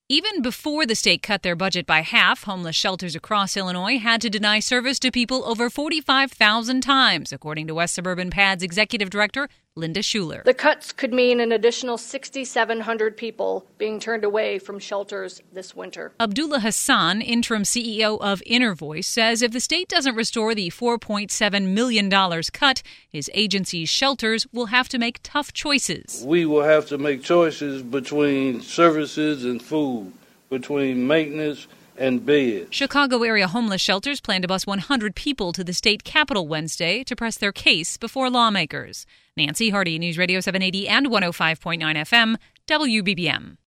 Even before the state cut their budget by half, homeless shelters across Illinois had to deny service to people over 45,000 times, according to West Suburban PAD's executive director, Linda Schuler. The cuts could mean an additional 6,700 people being turned away from shelters this winter. Abdullah Hassan, interim CEO of Inner Voice, says if the state doesn't restore the $4.7 million cut, his agency's shelters will have to make tough choices. We will have to make choices between services and food, between maintenance and beds. Chicago area homeless shelters plan to bus 100 people to the state capitol Wednesday to press their case before lawmakers. Nancy Hardy, News Radio 780 and 105.9 FM, WBBM.